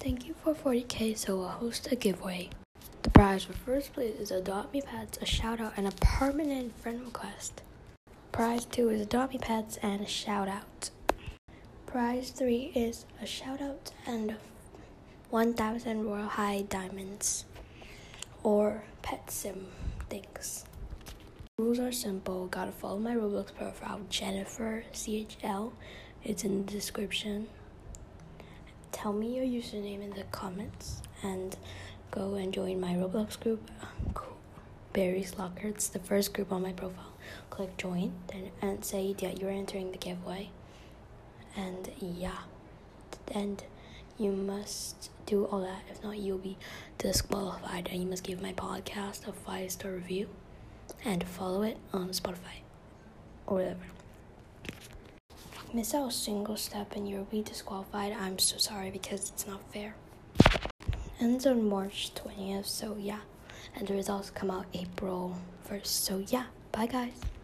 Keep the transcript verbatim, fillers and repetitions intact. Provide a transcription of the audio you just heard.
Thank you for forty K, so I'll host a giveaway. The prize for first place is Adopt Me Pets, a shout out, and a permanent friend request. Prize two is Adopt Me Pets and a shout out. Prize three is a shout out and one thousand Royal High Diamonds or Pet Sim things. Rules are simple. Gotta follow my Roblox profile, Jennifer C H L. It's in the description. Tell me your username in the comments and go and join my Roblox group, Barry's Locker. It's the first group on my profile. Click join then and say that you're entering the giveaway. And yeah, and you must do all that. If not, you'll be disqualified, and you must give my podcast a five star review and follow it on Spotify or whatever. Miss out a single step and you'll be disqualified. I'm so sorry because it's not fair. Ends on March twentieth, so yeah. And the results come out April first. So yeah, bye guys.